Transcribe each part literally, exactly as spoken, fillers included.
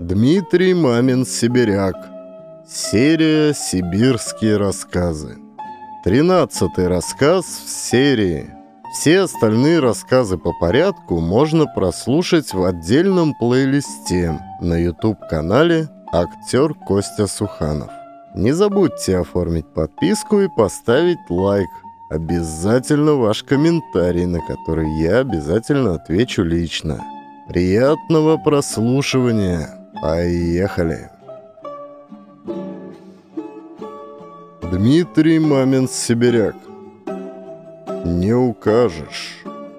Дмитрий Мамин-Сибиряк. Серия «Сибирские рассказы». Тринадцатый рассказ в серии. Все остальные рассказы по порядку можно прослушать в отдельном плейлисте на YouTube-канале «Актер Костя Суханов». Не забудьте оформить подписку и поставить лайк. Обязательно ваш комментарий, на который я обязательно отвечу лично. Приятного прослушивания. Поехали. Дмитрий Мамин-Сибиряк. Не укажешь.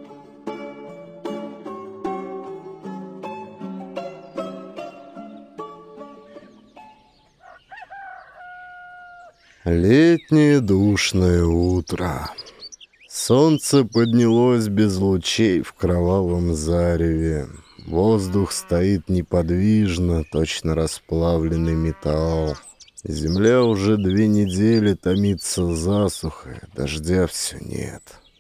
Летнее душное утро. Солнце поднялось без лучей в кровавом зареве. Воздух стоит неподвижно, точно расплавленный металл. Земля уже две недели томится засухой, дождя все нет.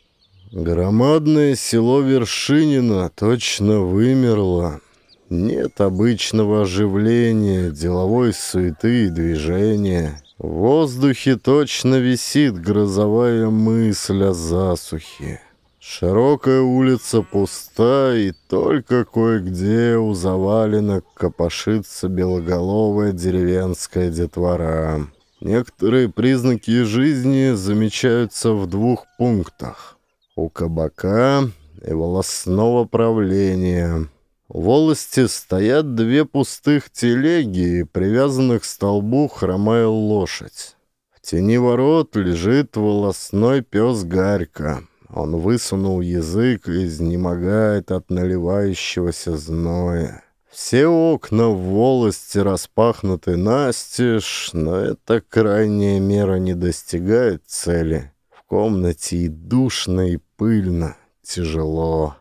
Громадное село Вершинино точно вымерло. Нет обычного оживления, деловой суеты и движения. В воздухе точно висит грозовая мысль о засухе. Широкая улица пуста, и только кое-где у заваленок копошится белоголовая деревенская детвора. Некоторые признаки жизни замечаются в двух пунктах: у кабака и волосного правления. В волости стоят две пустых телеги, и привязанных к столбу хромая лошадь. В тени ворот лежит волосной пес Гарька. Он высунул язык и изнемогает от наливающегося зноя. Все окна в волости распахнуты настежь, но эта крайняя мера не достигает цели. В комнате и душно, и пыльно, тяжело.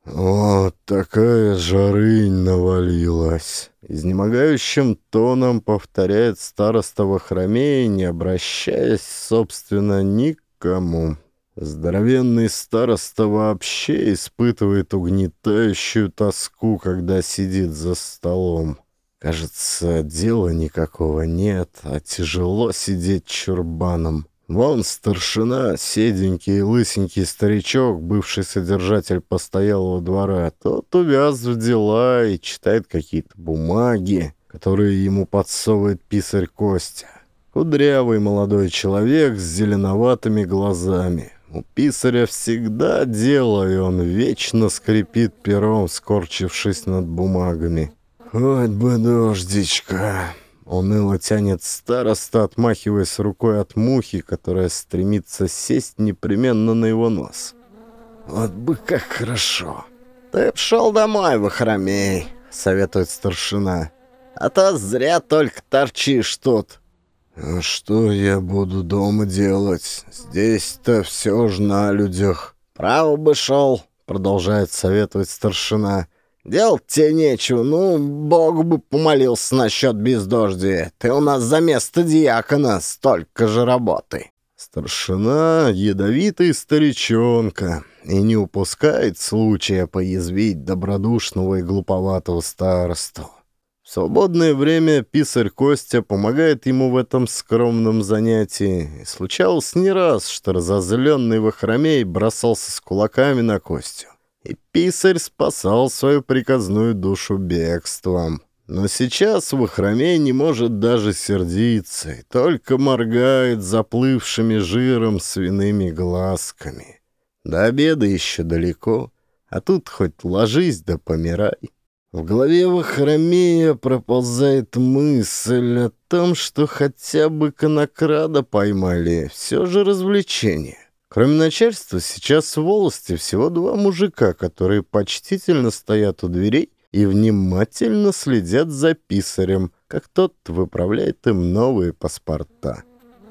Вот такая жарынь навалилась. Изнемогающим тоном повторяет староста Вахромей, не обращаясь, собственно, никому. Здоровенный староста вообще испытывает угнетающую тоску, когда сидит за столом. Кажется, дела никакого нет, а тяжело сидеть чурбаном. Вон старшина, седенький и лысенький старичок, бывший содержатель постоялого двора, тот увяз в дела и читает какие-то бумаги, которые ему подсовывает писарь Костя. Кудрявый молодой человек с зеленоватыми глазами. У писаря всегда дело, и он вечно скрипит пером, скорчившись над бумагами. «Хоть бы дождичка!» — уныло тянет староста, отмахиваясь рукой от мухи, которая стремится сесть непременно на его нос. «Вот бы как хорошо!» «Ты б шел домой, Вахромей!» — советует старшина. «А то зря только торчишь тут!» «А что я буду дома делать? Здесь-то все ж на людях». «Право бы шел», — продолжает советовать старшина. «Делать тебе нечего, ну, Бог бы помолился насчет бездождия. Ты у нас за место дьякона, столько же работы». Старшина — ядовитый старичонка и не упускает случая поязвить добродушного и глуповатого старосту. В свободное время писарь Костя помогает ему в этом скромном занятии. И случалось не раз, что разозленный Вахромей бросался с кулаками на Костю. И писарь спасал свою приказную душу бегством. Но сейчас Вахромей не может даже сердиться и только моргает заплывшими жиром свиными глазками. До обеда еще далеко, а тут хоть ложись да помирай. В голове Вахромея проползает мысль о том, что хотя бы конокрада поймали, все же развлечение. Кроме начальства, сейчас в волости всего два мужика, которые почтительно стоят у дверей и внимательно следят за писарем, как тот выправляет им новые паспорта.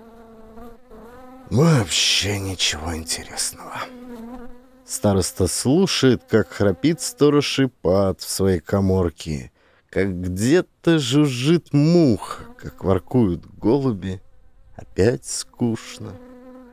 Вообще ничего интересного. Староста слушает, как храпит сторож Ипат в своей каморке, как где-то жужжит муха, как воркуют голуби. Опять скучно.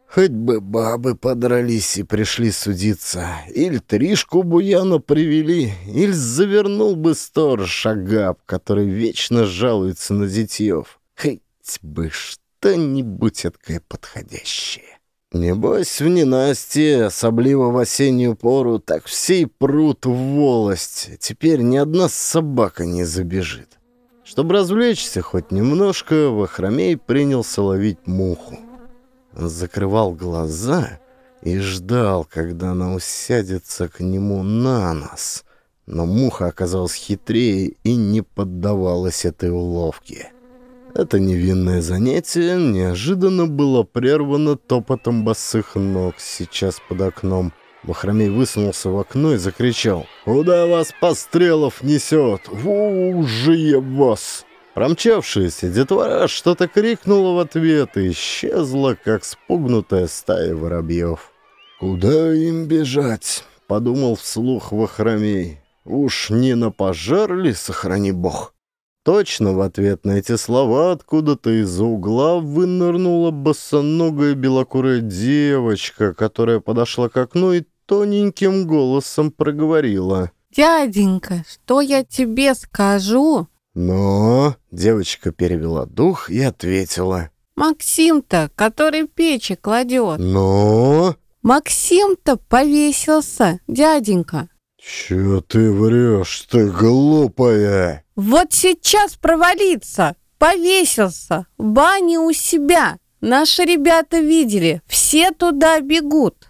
Хоть бы бабы подрались и пришли судиться, или Тришку Буяна привели, или завернул бы сторож Агап, который вечно жалуется на зятьев. Хоть бы что-нибудь эткое подходящее. Небось, в ненастье, особливо в осеннюю пору, так все и прут в волость. Теперь ни одна собака не забежит. Чтобы развлечься хоть немножко, Вахромей принялся ловить муху. Он закрывал глаза и ждал, когда она усядется к нему на нос. Но муха оказалась хитрее и не поддавалась этой уловке. Это невинное занятие неожиданно было прервано топотом босых ног сейчас под окном. Вахромей высунулся в окно и закричал: «Куда вас, Пострелов, несет? В ужие вас!» Промчавшаяся детвора что-то крикнула в ответ и исчезла, как спугнутая стая воробьев. «Куда им бежать?» — подумал вслух Вахромей. «Уж не на пожар ли, сохрани бог?» Точно в ответ на эти слова откуда-то из-за угла вынырнула босоногая белокурая девочка, которая подошла к окну и тоненьким голосом проговорила: «Дяденька, что я тебе скажу?» «Но...» — девочка перевела дух и ответила: «Максим-то, который печи кладет». «Но...» «Максим-то повесился, дяденька». «Чё ты врешь, ты глупая?» «Вот сейчас провалится, повесился, в бане у себя. Наши ребята видели, все туда бегут».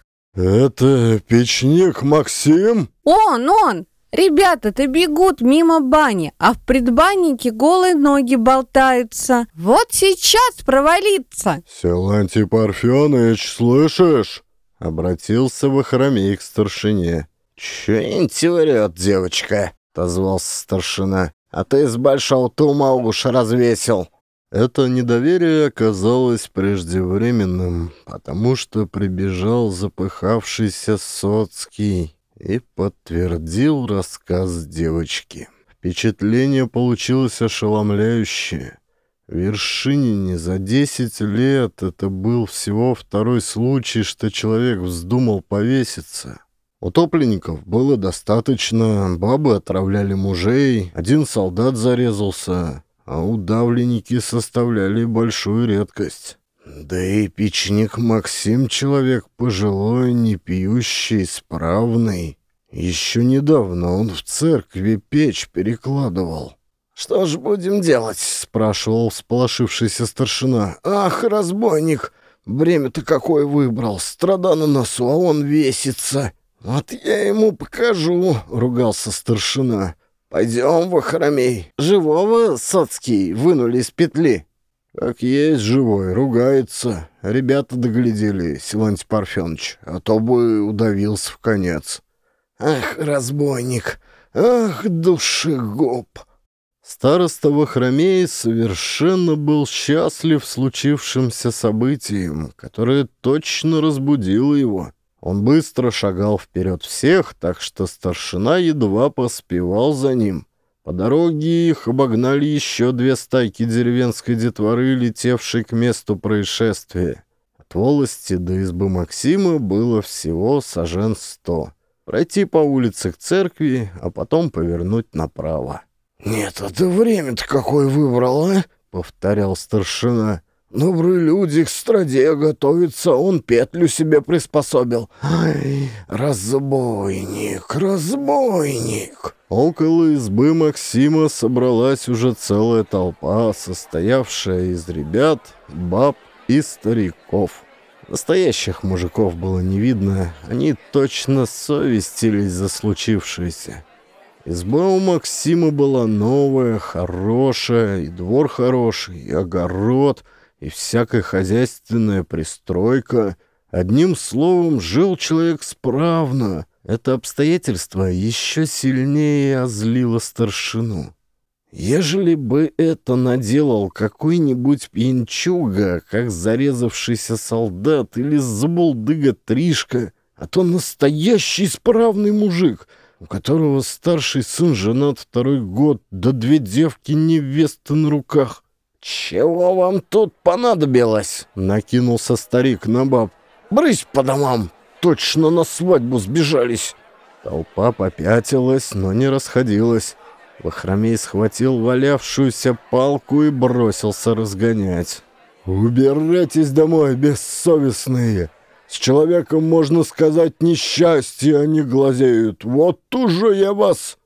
«Это печник Максим?» «Он, он! Ребята-то бегут мимо бани, а в предбаннике голые ноги болтаются. Вот сейчас провалится». «Силантий Парфеныч, слышишь?» — обратился Вахромей к старшине. «Чё-нибудь врет, девочка», — отозвался старшина. «А ты с большого-то ума уши развесил». Это недоверие оказалось преждевременным, потому что прибежал запыхавшийся Соцкий и подтвердил рассказ девочки. Впечатление получилось ошеломляющее. В Вершинине за десять лет это был всего второй случай, что человек вздумал повеситься. Утопленников было достаточно, бабы отравляли мужей, один солдат зарезался, а удавленники составляли большую редкость. Да и печник Максим человек пожилой, не пьющий, справный. Еще недавно он в церкви печь перекладывал. «Что ж будем делать?» — спрашивал всполошившийся старшина. «Ах, разбойник! Бремя-то какое выбрал! Страда на носу, а он весится!» «Вот я ему покажу!» — ругался старшина. «Пойдем, Вахромей. Живого, Соцкий, вынули из петли». «Как есть живой, ругается. Ребята доглядели, Силантий Парфеныч, а то бы удавился в конец». «Ах, разбойник! Ах, душегуб!» Староста Вахромей совершенно был счастлив случившимся событием, которое точно разбудило его. Он быстро шагал вперед всех, так что старшина едва поспевал за ним. По дороге их обогнали еще две стайки деревенской детворы, летевшей к месту происшествия. От волости до избы Максима было всего сажен сто. Пройти по улице к церкви, а потом повернуть направо. «Нет, это время-то какое выбрал, а?» — повторял старшина. «Добрые люди к страде готовятся, он петлю себе приспособил. Ай, разбойник, разбойник!» Около избы Максима собралась уже целая толпа, состоявшая из ребят, баб и стариков. Настоящих мужиков было не видно, они точно совестились за случившееся. Изба у Максима была новая, хорошая, и двор хороший, и огород, и всякая хозяйственная пристройка. Одним словом, жил человек справно. Это обстоятельство еще сильнее озлило старшину. Ежели бы это наделал какой-нибудь пьянчуга, как зарезавшийся солдат или забулдыга Тришка, а то настоящий справный мужик, у которого старший сын женат второй год, да две девки невесты на руках. «Чего вам тут понадобилось?» — накинулся старик на баб. брысь по домам! Точно на свадьбу сбежались!» Толпа попятилась, но не расходилась. Вахромей схватил валявшуюся палку и бросился разгонять. «Убирайтесь домой, бессовестные! С человеком, можно сказать, несчастье они глазеют. Вот уже я вас...»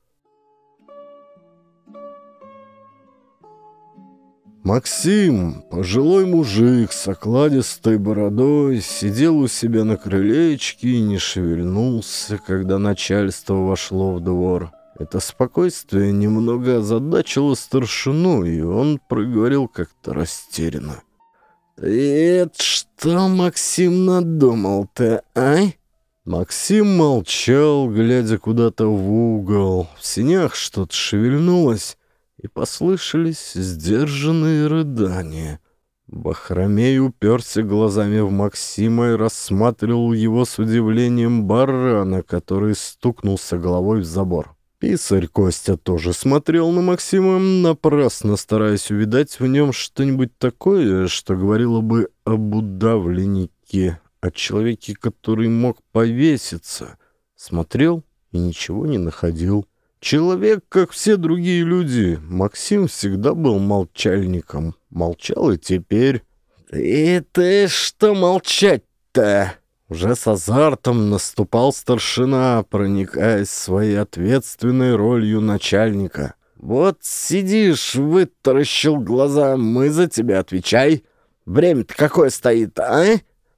Максим, пожилой мужик с окладистой бородой, сидел у себя на крылечке и не шевельнулся, когда начальство вошло в двор. Это спокойствие немного озадачило старшину, и он проговорил как-то растерянно: «Ты это что, Максим, надумал-то, а?» Максим молчал, глядя куда-то в угол. В сенях что-то шевельнулось, и послышались сдержанные рыдания. Вахромей уперся глазами в Максима и рассматривал его с удивлением барана, который стукнулся головой в забор. Писарь Костя тоже смотрел на Максима, напрасно стараясь увидать в нем что-нибудь такое, что говорило бы об удавленнике, о человеке, который мог повеситься. Смотрел и ничего не находил. Человек, как все другие люди, Максим всегда был молчальником. Молчал и теперь. «И ты что молчать-то?» Уже с азартом наступал старшина, проникаясь своей ответственной ролью начальника. «Вот сидишь, вытаращил глаза, мы за тебя отвечай. Время-то какое стоит, а?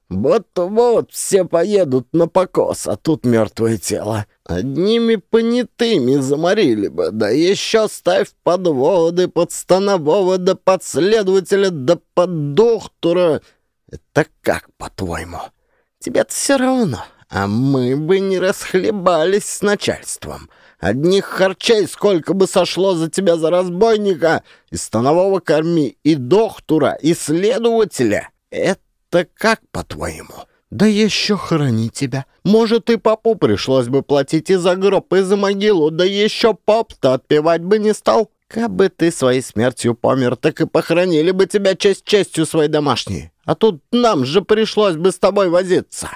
Вот-вот все поедут на покос, а тут мертвое тело. Одними понятыми заморили бы, да еще ставь подводы под станового, да под следователя, да под доктора. Это как, по-твоему? Тебе-то все равно, а мы бы не расхлебались с начальством. Одних харчей сколько бы сошло за тебя за разбойника, и станового корми, и доктора, и следователя. Это как, по-твоему? Да еще храни тебя. Может, и попу пришлось бы платить и за гроб, и за могилу, да еще поп-то отпевать бы не стал. Кабы ты своей смертью помер, так и похоронили бы тебя честь честью своей домашней. А тут нам же пришлось бы с тобой возиться».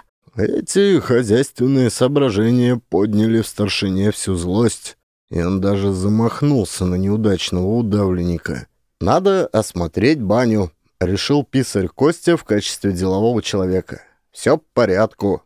Эти хозяйственные соображения подняли в старшине всю злость, и он даже замахнулся на неудачного удавленника. «Надо осмотреть баню», — решил писарь Костя в качестве делового человека. «Все по порядку».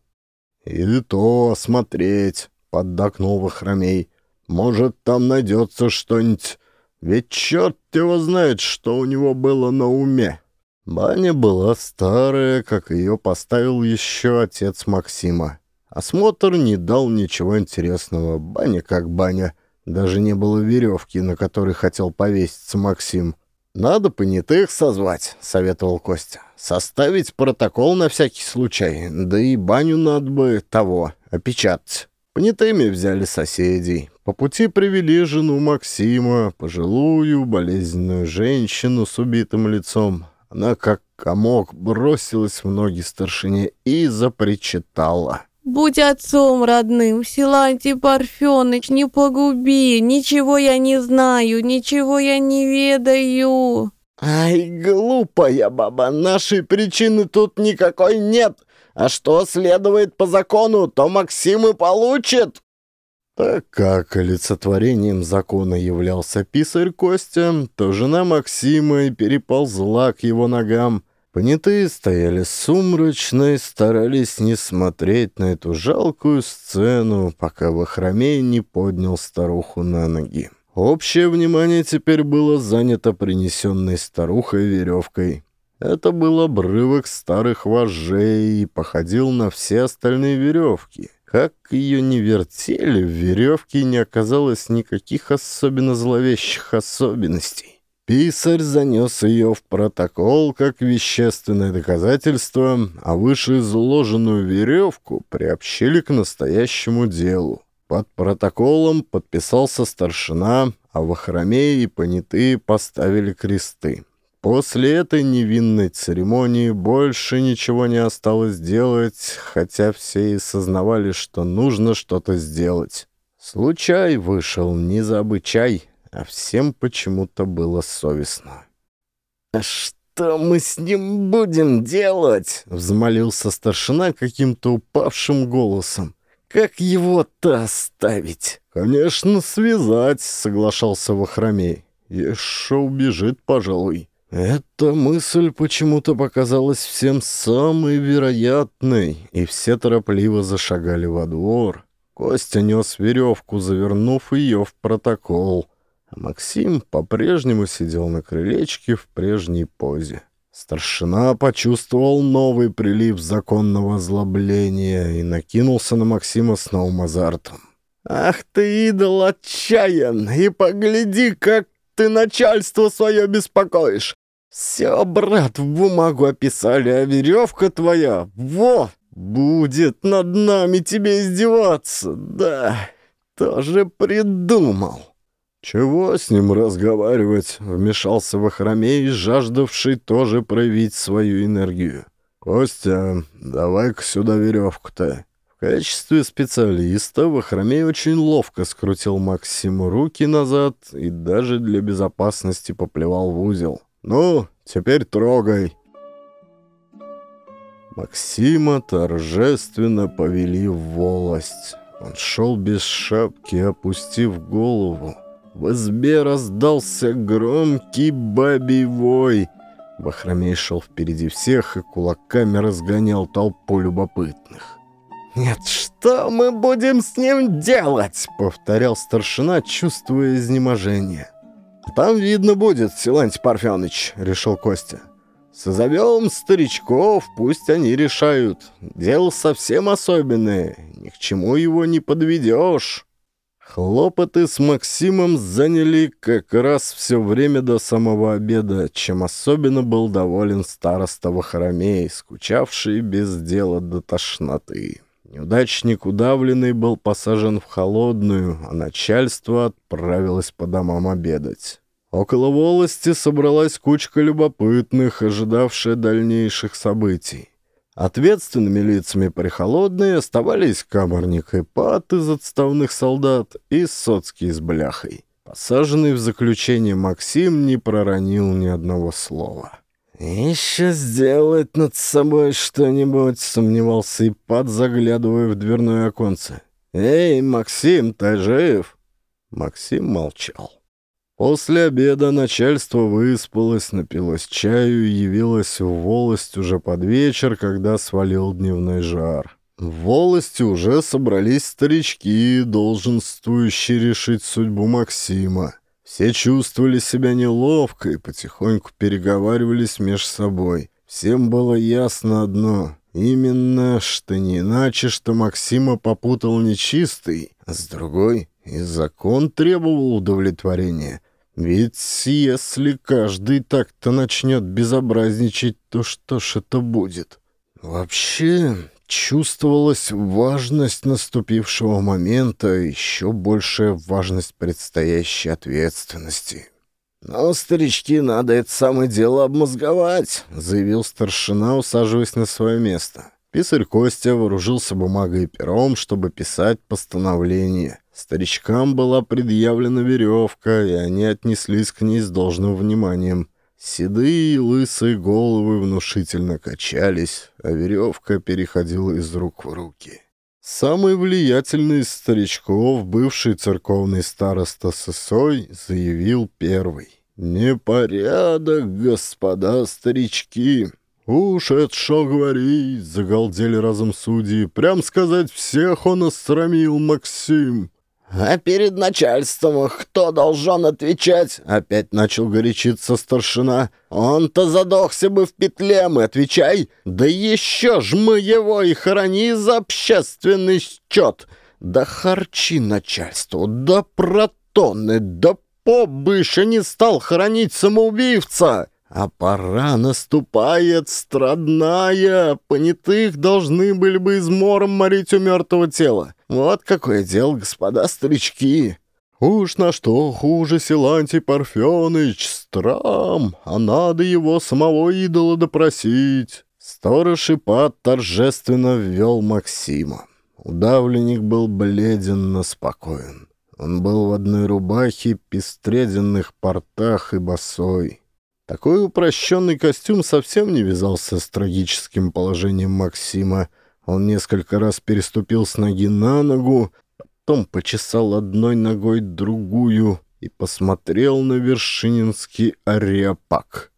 «И то осмотреть», — поддакнул Вахромей. «Может, там найдется что-нибудь. Ведь черт его знает, что у него было на уме». Баня была старая, как ее поставил еще отец Максима. Осмотр не дал ничего интересного. Баня как баня. Даже не было веревки, на которой хотел повеситься Максим. «Надо понятых созвать», — советовал Костя. «Составить протокол на всякий случай. Да и баню надо бы того, опечатать». Понятыми взяли соседей. По пути привели жену Максима, пожилую, болезненную женщину с убитым лицом. Она, как комок, бросилась в ноги старшине и запричитала: «Будь отцом родным, Силантий Парфеныч, не погуби, ничего я не знаю, ничего я не ведаю». «Ай, глупая баба, нашей причины тут никакой нет, а что следует по закону, то Максим и получит». Так как олицетворением закона являлся писарь Костя, то жена Максима и переползла к его ногам. Понятые стояли сумрачно и старались не смотреть на эту жалкую сцену, пока Вахромей не поднял старуху на ноги. Общее внимание теперь было занято принесенной старухой веревкой. Это был обрывок старых вожжей и походил на все остальные веревки. Как ее не вертели, в веревке не оказалось никаких особенно зловещих особенностей. Писарь занес ее в протокол как вещественное доказательство, а вышеизложенную веревку приобщили к настоящему делу. Под протоколом подписался старшина, а Вахромей и понятые поставили кресты. После этой невинной церемонии больше ничего не осталось делать, хотя все и сознавали, что нужно что-то сделать. Случай вышел не за обычай, а всем почему-то было совестно. «А что что мы с ним будем делать?» — взмолился старшина каким-то упавшим голосом. «Как его-то оставить?» «Конечно, связать», — соглашался Вахромей. «Еще убежит, пожалуй». Эта мысль почему-то показалась всем самой вероятной, и все торопливо зашагали во двор. Костя нес веревку, завернув ее в протокол, а Максим по-прежнему сидел на крылечке в прежней позе. Старшина почувствовал новый прилив законного озлобления и накинулся на Максима с новым азартом. «Ах ты, идол отчаян! И погляди, как ты начальство свое беспокоишь! Все, брат, в бумагу описали, а веревка твоя, во, будет над нами тебе издеваться! Да, тоже придумал!» «Чего с ним разговаривать?» — вмешался Вахромей, жаждавший тоже проявить свою энергию. «Костя, давай-ка сюда веревку-то». В качестве специалиста Вахромей очень ловко скрутил Максиму руки назад и даже для безопасности поплевал в узел. «Ну, теперь трогай». Максима торжественно повели в волость. Он шел без шапки, опустив голову. В избе раздался громкий бабий вой. Вахромей шел впереди всех и кулаками разгонял толпу любопытных. «Нет, что мы будем с ним делать?» — повторял старшина, чувствуя изнеможение. «Там видно будет, Силантий Парфеныч», — решил Костя. «Созовем старичков, пусть они решают. Дело совсем особенное, ни к чему его не подведешь». Хлопоты с Максимом заняли как раз все время до самого обеда, чем особенно был доволен староста Вахромей, скучавший без дела до тошноты. Неудачник удавленный был посажен в холодную, а начальство отправилось по домам обедать. Около волости собралась кучка любопытных, ожидавшая дальнейших событий. Ответственными лицами при холодной оставались каморник Ипат из отставных солдат и Соцкий с бляхой. Посаженный в заключение Максим не проронил ни одного слова. «Еще сделать над собой что-нибудь», — сомневался Ипат, заглядывая в дверное оконце. «Эй, Максим, ты жив?» Максим молчал. После обеда начальство выспалось, напилось чаю и явилось в волость уже под вечер, когда свалил дневной жар. В волости уже собрались старички, долженствующие решить судьбу Максима. Все чувствовали себя неловко и потихоньку переговаривались между собой. Всем было ясно одно — именно, что не иначе, что Максима попутал нечистый, а с другой и закон требовал удовлетворения. Ведь если каждый так-то начнет безобразничать, то что ж это будет? Вообще чувствовалась важность наступившего момента, и еще большая важность предстоящей ответственности. «Но, старички, надо это самое дело обмозговать», — заявил старшина, усаживаясь на свое место. Писарь Костя вооружился бумагой и пером, чтобы писать постановление. Старичкам была предъявлена веревка, и они отнеслись к ней с должным вниманием. Седые и лысые головы внушительно качались, а веревка переходила из рук в руки. Самый влиятельный из старичков, бывший церковный староста Сысой, заявил первый: «Непорядок, господа старички!» «Уж это шо говорить!» — загалдели разом судьи. «Прям сказать, всех он осрамил, Максим!» «А перед начальством кто должен отвечать?» — опять начал горячиться старшина. «Он-то задохся бы в петле, мы отвечай! Да еще ж мы его и храни за общественный счет! Да харчи начальству, да протоны, да побыше не стал хоронить самоубивца!» А пора наступает страдная, понятых должны были бы измором морить у мертвого тела. Вот какое дело, господа старички. Уж на что хуже Силантий Парфеныч, страм, а надо его самого идола допросить. Сторож Ипат торжественно ввел Максима. Удавленник был бледен, но спокоен. Он был в одной рубахе, пестреденных портах и босой. Такой упрощенный костюм совсем не вязался с трагическим положением Максима. Он несколько раз переступил с ноги на ногу, потом почесал одной ногой другую и посмотрел на вершининский ареопаг.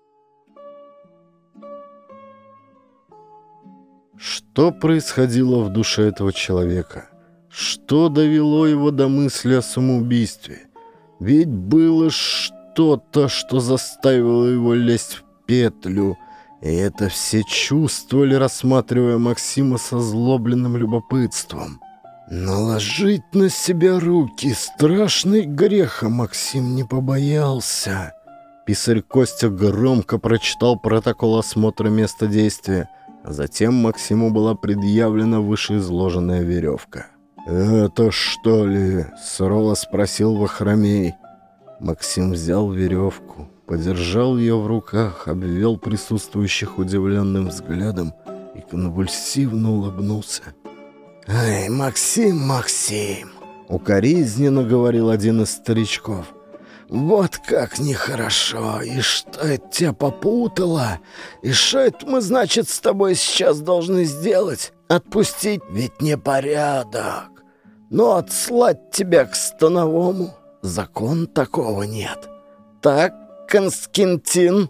Что происходило в душе этого человека? Что довело его до мысли о самоубийстве? Ведь было что-то, что заставило его лезть в петлю, и это все чувствовали, рассматривая Максима со озлобленным любопытством. Наложить на себя руки — страшный грех, а Максим не побоялся. Писарь Костя громко прочитал протокол осмотра места действия, а затем Максиму была предъявлена вышеизложенная веревка. «Это что ли?» — сурово спросил Вахромей. Максим взял веревку, подержал ее в руках, обвел присутствующих удивленным взглядом и конвульсивно улыбнулся. «Эй, Максим, Максим!» — укоризненно говорил один из старичков. «Вот как нехорошо! И что это тебя попутало? И что это мы, значит, с тобой сейчас должны сделать? Отпустить ведь непорядок. Но отслать тебя к становому закон такого нет. Так, Константин?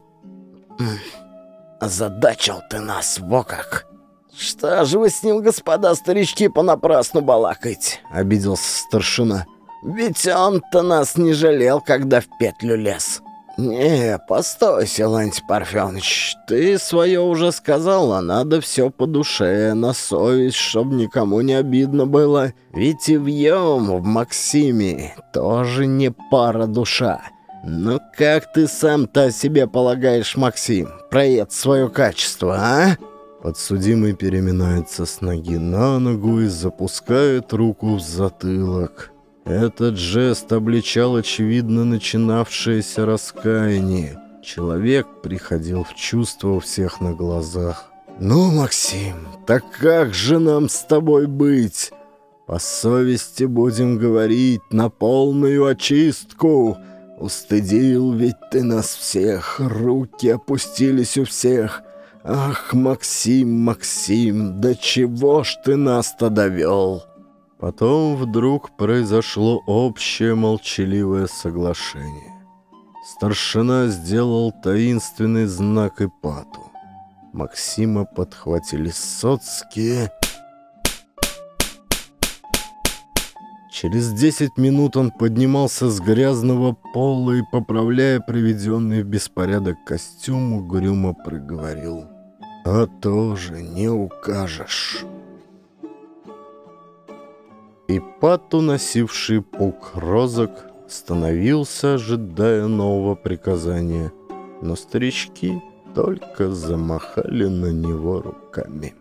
Озадачил ты нас, во как!» «Что же вы с ним, господа старички, понапрасну балакаете?» — обиделся старшина. «Ведь он-то нас не жалел, когда в петлю лез». «Не, постой, Силантий Парфенович, ты свое уже сказал, а надо все по душе, на совесть, чтобы никому не обидно было. Ведь и вьем в Максиме тоже не пара душа. Ну как ты сам-то о себе полагаешь, Максим, про это свое качество, а?» Подсудимый переминается с ноги на ногу и запускает руку в затылок. Этот жест обличал, очевидно, начинавшееся раскаяние. Человек приходил в чувство у всех на глазах. «Ну, Максим, так как же нам с тобой быть? По совести будем говорить, на полную очистку. Устыдил ведь ты нас всех, руки опустились у всех. Ах, Максим, Максим, до чего ж ты нас-то довел?» Потом вдруг произошло общее молчаливое соглашение. Старшина сделал таинственный знак Ипату. Максима подхватили соцкие. Через десять минут он поднимался с грязного пола и, поправляя приведенный в беспорядок костюм, угрюмо проговорил: «А тоже не укажешь». Ипат, уносивший пук розок, становился, ожидая нового приказания, но старички только замахали на него руками.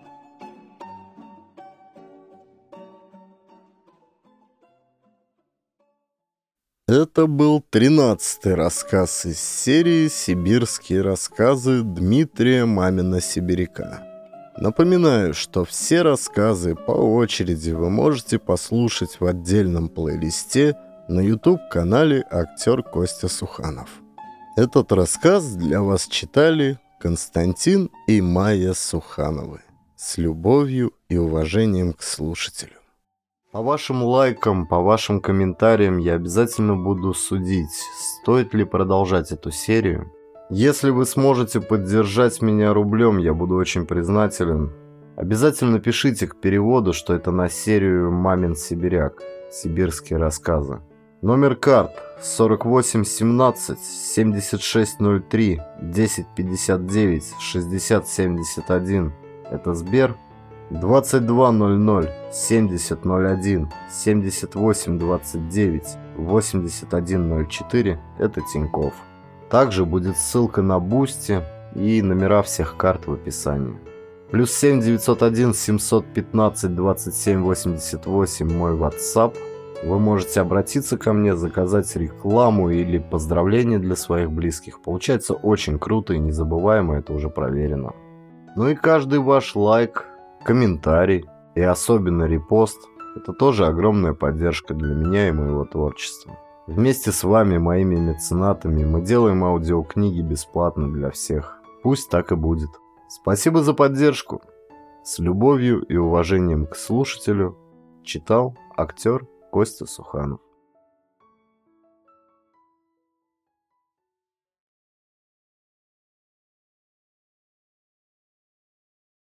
Это был тринадцатый рассказ из серии «Сибирские рассказы» Дмитрия Мамина-Сибиряка. Напоминаю, что все рассказы по очереди вы можете послушать в отдельном плейлисте на YouTube-канале «Актер Костя Суханов». Этот рассказ для вас читали Константин и Майя Сухановы. С любовью и уважением к слушателю. По вашим лайкам, по вашим комментариям я обязательно буду судить, стоит ли продолжать эту серию. Если вы сможете поддержать меня рублем, я буду очень признателен. Обязательно пишите к переводу, что это на серию «Мамин Сибиряк. Сибирские рассказы». Номер карт сорок восемь семнадцать семьдесят шесть ноль три десять пятьдесят девять шестьдесят семьдесят один. Это Сбер. двадцать два ноль ноль семьдесят ноль один семьдесят восемь двадцать девять восемьдесят один ноль четыре. Это Тинькофф. Также будет ссылка на Бусти и номера всех карт в описании. Плюс семь девятьсот один семьсот пятнадцать двадцать семь восемьдесят восемь мой WhatsApp. Вы можете обратиться ко мне, заказать рекламу или поздравления для своих близких. Получается очень круто и незабываемо, это уже проверено. Ну и каждый ваш лайк, комментарий и особенно репост — это тоже огромная поддержка для меня и моего творчества. Вместе с вами, моими меценатами, мы делаем аудиокниги бесплатно для всех. Пусть так и будет. Спасибо за поддержку. С любовью и уважением к слушателю читал актер Костя Суханов.